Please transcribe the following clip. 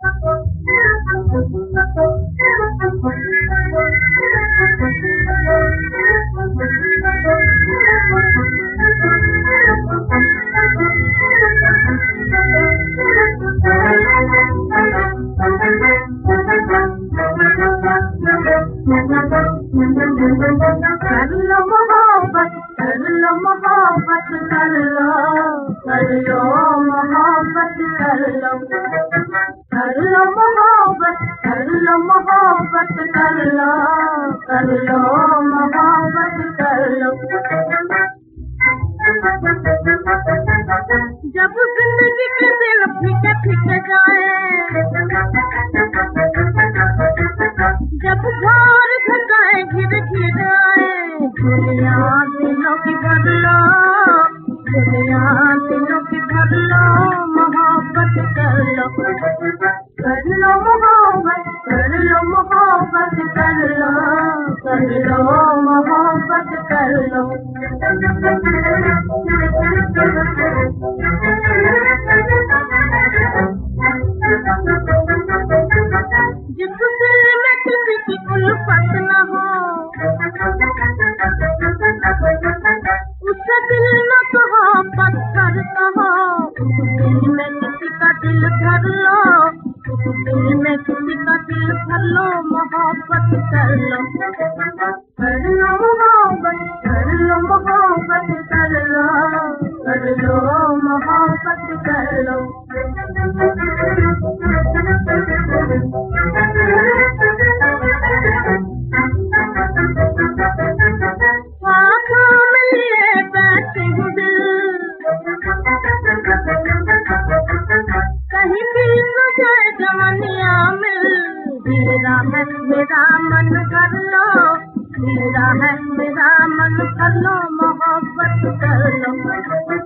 कर लो मोहब्बत कर लो मोहब्बत कर लो मोहब्बत कर लो मोहब्बत कर लो मोहब्बत कर लो मोहब्बत कर लो। जब जिंदगी के दिल फीके फीके जाए, जब भार थकाए घिर घिर आए, दुनिया दिलों की भर लो, दुनिया दिलों की भर लो, मोहब्बत कर लो मोहब्बत कर लो मोहब्बत कर लो मोहब्बत कर लो। जिस दिल में किसी की उल्फत न हो, उस दिल न कहो पत्थर कहो, दिल में किसी का दिल भर लो, दिल में किसी का दिल भर लो, मोहब्बत कर लो मोहब्बत कर लो मोहब्बत कर लो मोहब्बत कर लो। कहीं भी तुझे जमनिया मिल, मेरा है मेरा मन कर लो, मेरा है मेरा मन कर लो, मोहब्बत कर लो।